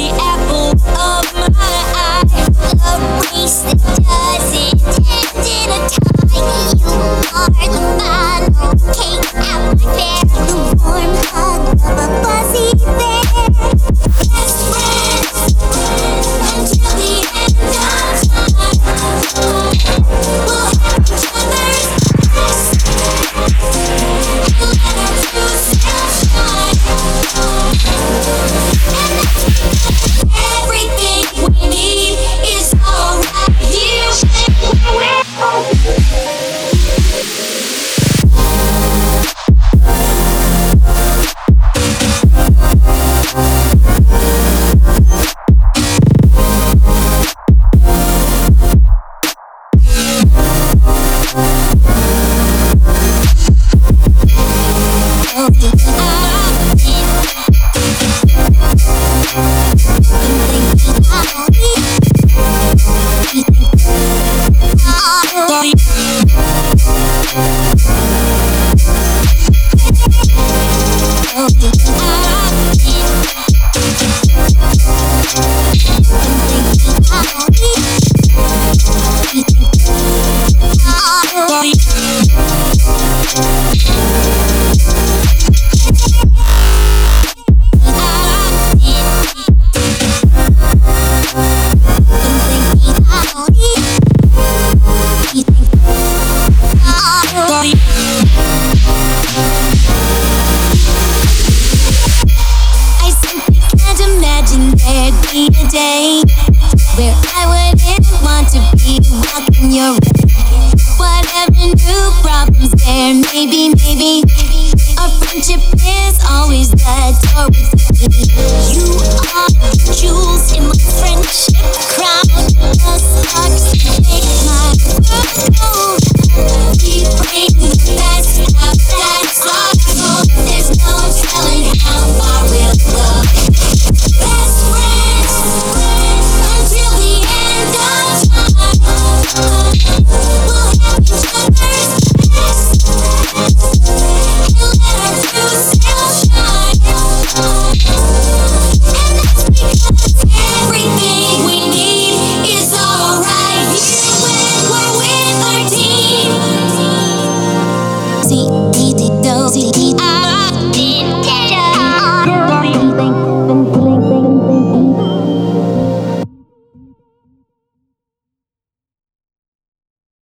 the apple of my eye. A race that doesn't end in a tie. You are the final king at my fair. The warm hug of a fuzzy bear. Best friends until the end of time. We'll have each other's best. We'll let our true selves shine. Everything we need is all right here. Where I wouldn't want to be walking your way. Whatever new problems there maybe our friendship is always the door with me.